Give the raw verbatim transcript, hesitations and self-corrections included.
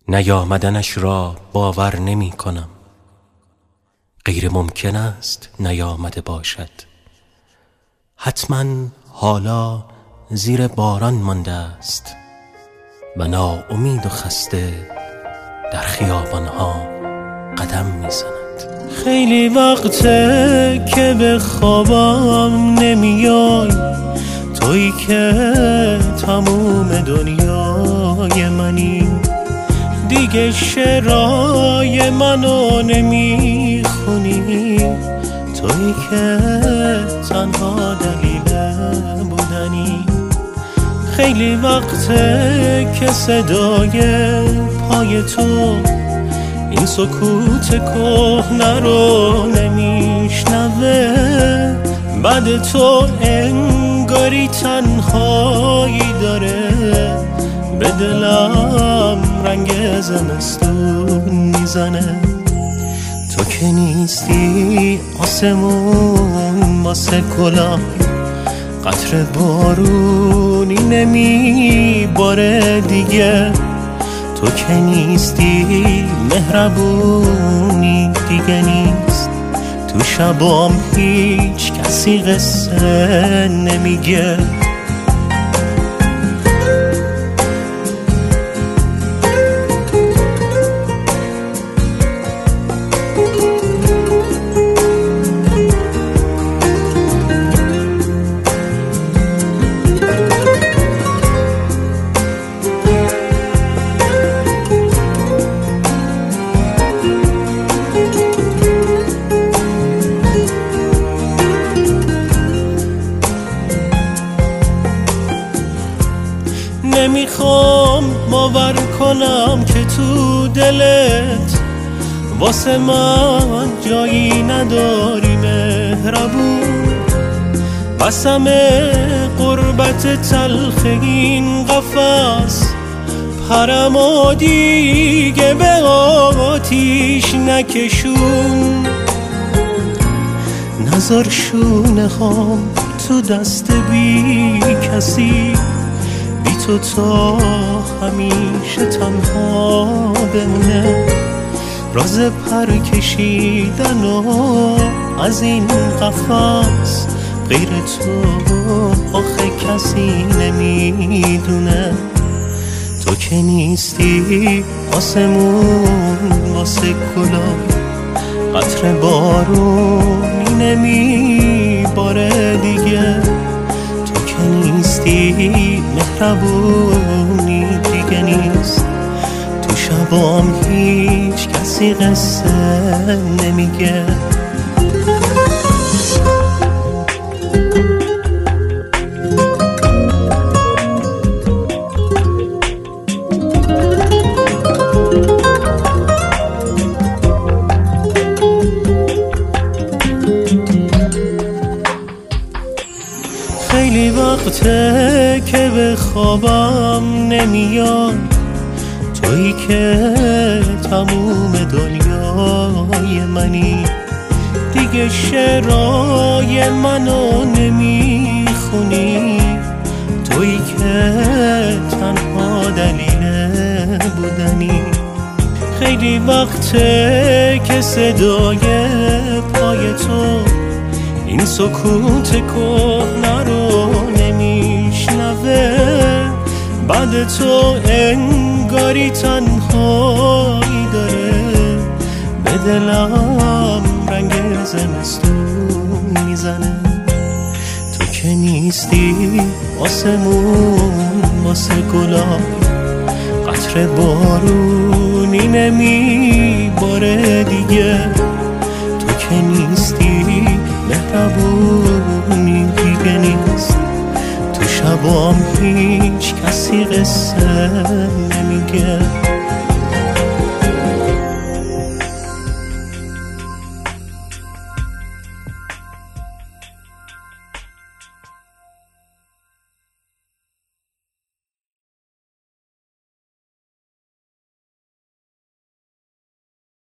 نیامدنش را باور نمی کنم. غیر ممکن است نیامده باشد. حتما حالا زیر باران مانده است و ناامید و خسته در خیابانها قدم می زند. خیلی وقته که به خوابم نمیای، تویی که تموم دنیای منی. دیگه شعرهای منو نمیخونی، تویی که تنها دلیل بودنی. خیلی وقته که صدای پای تو این سکوت کهنه رو نمیشنوه. بعد تو انگاری تنهایی داره، به دلم رنگ زمستون میزنه. تو که نیستی آسمون واسه گلا، قطر بارونی نمیباره دیگه. تو که نیستی مهربونی دیگه نیست. تو شبام هیچ کسی قصه نمیگه. نمیخوام باور کنم که تو دلت واسه من جایی نداری مهربون. قسم قربت تلخ این قفس، پرمو دیگه به آتیش نکشون. نذار شونه هام تو دست بی کسی، بی تو تا همیشه تنها بمونه. راز پر کشیدن و از این قفس، غیر تو آخه کسی نمیدونه. تو که نیستی آسمون واسه گلا، قطر بارونی نمیباره دیگه. تو که نیستی مهربونی دیگه نیست. تو شبام هیچ کسی قصه نمیگه. خیلی وقته که به خوابم نمیای، تویی که تموم دنیای منی. دیگه شعرهای منو نمیخونی، تویی که تنها دلیل بودنی. خیلی وقته که صدای پای تو این سکوت کهنه رو نمیشنوه. بعد تو انگاری تنهایی داره، به دلم رنگ زمستون میزنه. تو که نیستی آسمون واسه گلا، قطر بارونی نمیباره دیگه. تو که نیستی مهربونی دیگه نیست. تو شبام هیچ کسی قصه نمیگه.